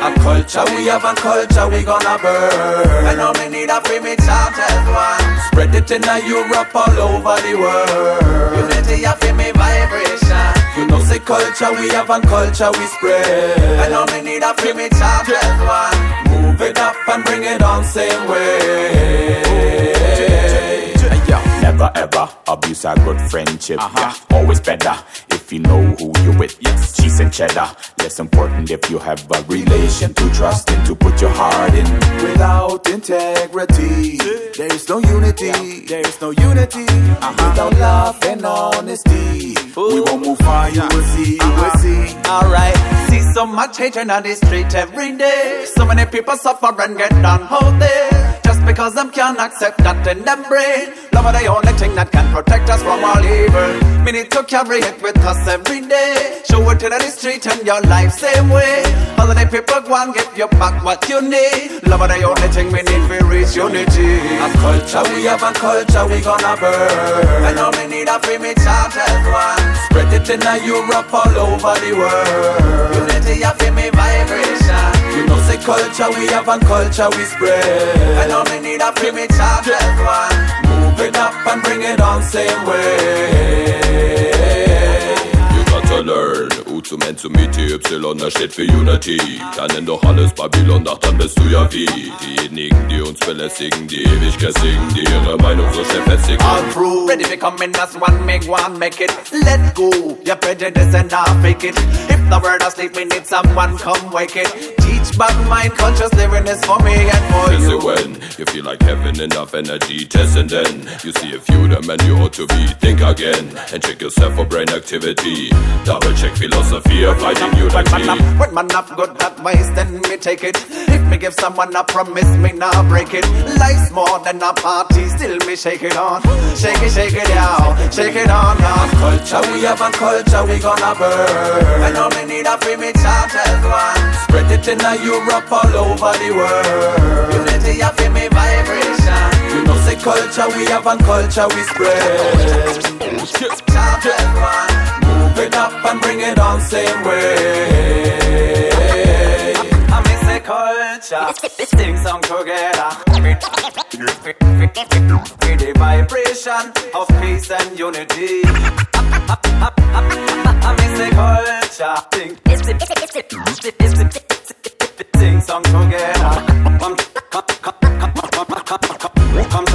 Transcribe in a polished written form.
A culture, we have a culture, we gonna burn. I know me need a free me chant as one. Spread it in Europe, all over the world. Unity, a free me vibration. You know say culture, we have a culture, we spread. I know me need a free me chant as one. Move it up and bring it on same way. Never ever abuse a good friendship. Always better if you know who you with. Yes. Cheese and cheddar, less important if you have a relation to trust and to put your heart in. Without integrity, there is no unity. There is no unity. Without love and honesty, we won't move far. You will see. You will see. Alright. See so much hatred on the street every day. So many people suffer and get done out there. Just because them can't accept that in them brain. Love are the only thing that can protect us from all evil. We need to carry it with us every day. Show it in the street and your life same way. All of the people go and give you back what you need. Love are the only thing we need to reach unity. A culture, we have a culture, we gonna burn. I know we need a free me chant as one. Spread it in Europe, all over the world. Unity, a free me vibration. You know say culture, we have a culture, we spread. I know we need a free me chant as one. Move it up and bring it on same way. You got to learn, U zum N zum Y, das steht für Unity. Kennen doch alles Babylon, doch dann bist du ja wie diejenigen, die uns belästigen, die Ewigkeit singen, die ihre Meinung so schnell festigen. All through, ready to come in as one, make it. Let go, your prejudice and I'll fake it. If the world asleep, we need someone come wake it. Teach back mind, conscious living is for me and for you. When you feel like having enough energy, test and then you see a few them and you ought to be. Think again and check yourself for brain activity. Double check philosophy of fighting unity. When man have good advice, then me take it. If me give someone a promise, me not break it. Life's more than a party, still me shake it on. Shake it out, shake it on. A culture, we have a culture, we gonna burn. I know me need a free me chant as one. Spread it in Europe, all over the world. Unity, a free me vibration. You know say culture, we have a culture, we spread. Chant as one. Move it up and bring it on same way. I miss a culture, sing song together. With the vibration of peace and unity. I miss a culture, sing song together. Come